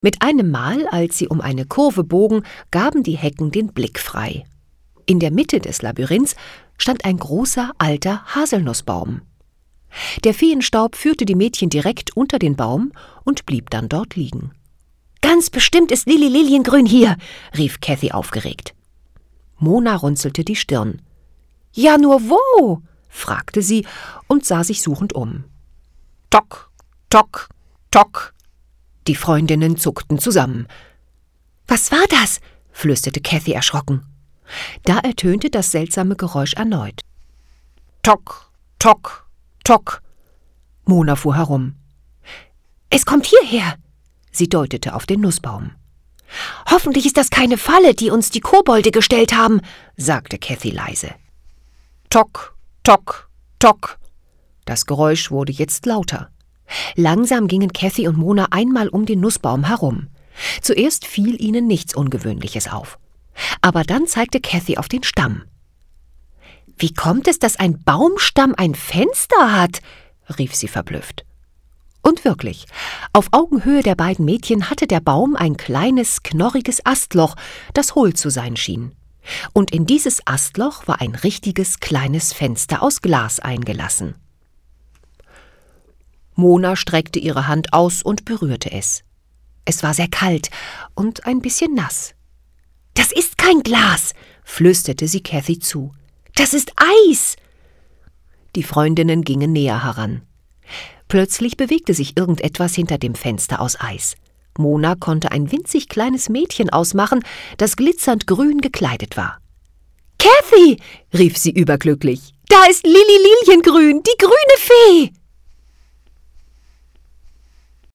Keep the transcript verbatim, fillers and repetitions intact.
Mit einem Mal, als sie um eine Kurve bogen, gaben die Hecken den Blick frei. In der Mitte des Labyrinths stand ein großer, alter Haselnussbaum. Der Feenstaub führte die Mädchen direkt unter den Baum und blieb dann dort liegen. »Ganz bestimmt ist Lili Liliengrün hier«, rief Cathy aufgeregt. Mona runzelte die Stirn. »Ja, nur wo?« fragte sie und sah sich suchend um. »Tock, tock, tock.« Die Freundinnen zuckten zusammen. »Was war das?« flüsterte Cathy erschrocken. Da ertönte das seltsame Geräusch erneut. »Tock, tock, tock.« Mona fuhr herum. »Es kommt hierher«, sie deutete auf den Nussbaum. »Hoffentlich ist das keine Falle, die uns die Kobolde gestellt haben«, sagte Cathy leise. »Tock, tock, tock.« Das Geräusch wurde jetzt lauter. Langsam gingen Cathy und Mona einmal um den Nussbaum herum. Zuerst fiel ihnen nichts Ungewöhnliches auf. Aber dann zeigte Cathy auf den Stamm. »Wie kommt es, dass ein Baumstamm ein Fenster hat?«, rief sie verblüfft. Und wirklich, auf Augenhöhe der beiden Mädchen hatte der Baum ein kleines, knorriges Astloch, das hohl zu sein schien. Und in dieses Astloch war ein richtiges kleines Fenster aus Glas eingelassen. Mona streckte ihre Hand aus und berührte es. Es war sehr kalt und ein bisschen nass. »Das ist kein Glas«, flüsterte sie Cathy zu. »Das ist Eis!« Die Freundinnen gingen näher heran. Plötzlich bewegte sich irgendetwas hinter dem Fenster aus Eis. Mona konnte ein winzig kleines Mädchen ausmachen, das glitzernd grün gekleidet war. »Cathy«, rief sie überglücklich, »da ist Lili Liliengrün, die grüne Fee!«